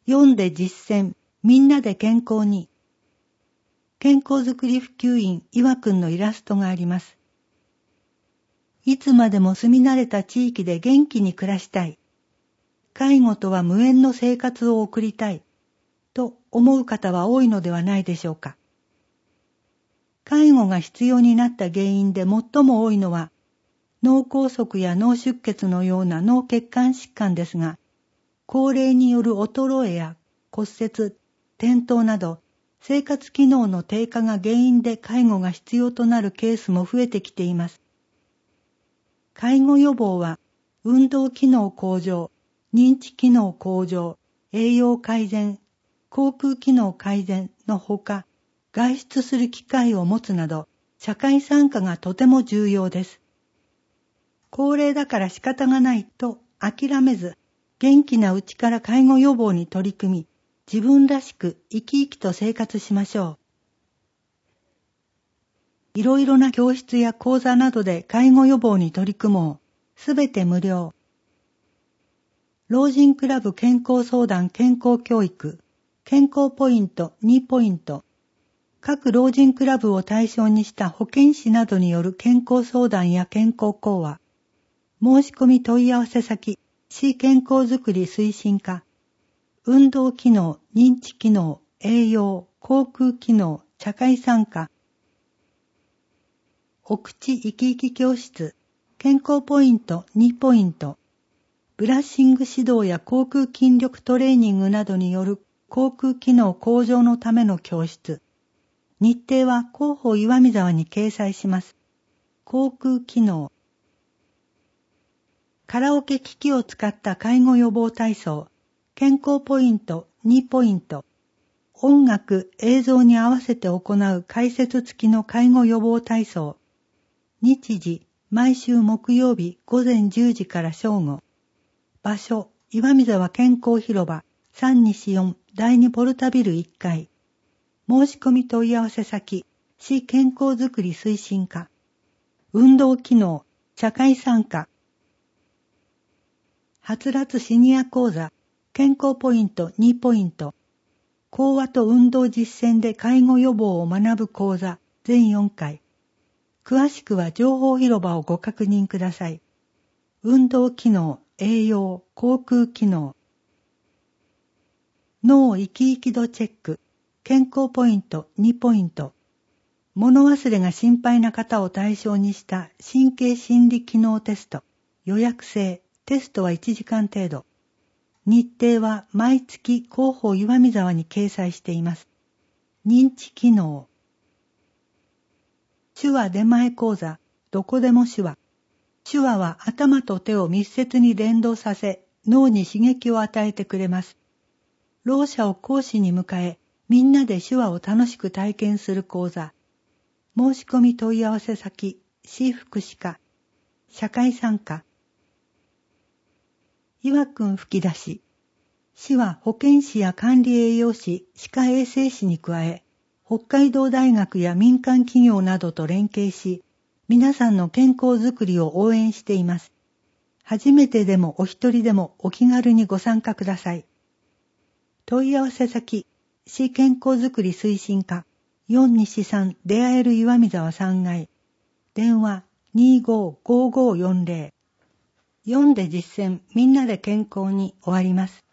読んで実践、みんなで健康に。健康づくり普及員岩くんのイラストがあります。いつまでも住み慣れた地域で元気に暮らしたい。介護とは無縁の生活を送りたい。と思う方は多いのではないでしょうか。介護が必要になった原因で最も多いのは、脳梗塞や脳出血のような脳血管疾患ですが、高齢による衰えや骨折、転倒など、生活機能の低下が原因で介護が必要となるケースも増えてきています。介護予防は、運動機能向上、認知機能向上、栄養改善、口腔機能改善のほか、外出する機会を持つなど、社会参加がとても重要です。高齢だから仕方がないと諦めず、元気なうちから介護予防に取り組み、自分らしく生き生きと生活しましょう。いろいろな教室や講座などで介護予防に取り組もう。すべて無料。老人クラブ健康相談健康教育、健康ポイント2ポイント。各老人クラブを対象にした保健師などによる健康相談や健康講話。申し込み問い合わせ先、市健康づくり推進課。運動機能、認知機能、栄養、口腔機能、社会参加。お口生き生き教室、健康ポイント2ポイント。ブラッシング指導や口腔筋力トレーニングなどによる口腔機能向上のための教室。日程は広報岩見沢に掲載します。口腔機能。カラオケ機器を使った介護予防体操。健康ポイント2ポイント。音楽、映像に合わせて行う解説付きの介護予防体操。日時、毎週木曜日午前10時から正午。場所、岩見沢健康広場3西4第2ポルタビル1階。申し込み問い合わせ先、市健康づくり推進課。運動機能、社会参加。はつらつシニア講座、健康ポイント2ポイント。講話と運動実践で介護予防を学ぶ講座、全4回。詳しくは情報広場をご確認ください。運動機能、栄養、口腔機能。脳生き生き度チェック、健康ポイント2ポイント。物忘れが心配な方を対象にした神経心理機能テスト。予約制、テストは1時間程度。日程は毎月広報岩見沢に掲載しています。認知機能。手話出前講座、どこでも手話。手話は頭と手を密接に連動させ、脳に刺激を与えてくれます。ろう者を講師に迎え、みんなで手話を楽しく体験する講座。申し込み問い合わせ先、市福祉課。社会参加。岩くん吹き出し。市は保健師や管理栄養士、歯科衛生士に加え、北海道大学や民間企業などと連携し、皆さんの健康づくりを応援しています。初めてでもお一人でもお気軽にご参加ください。問い合わせ先、市健康づくり推進課、4西3出会える岩見沢3階。電話255540。読んで実践みんなで健康に終わります。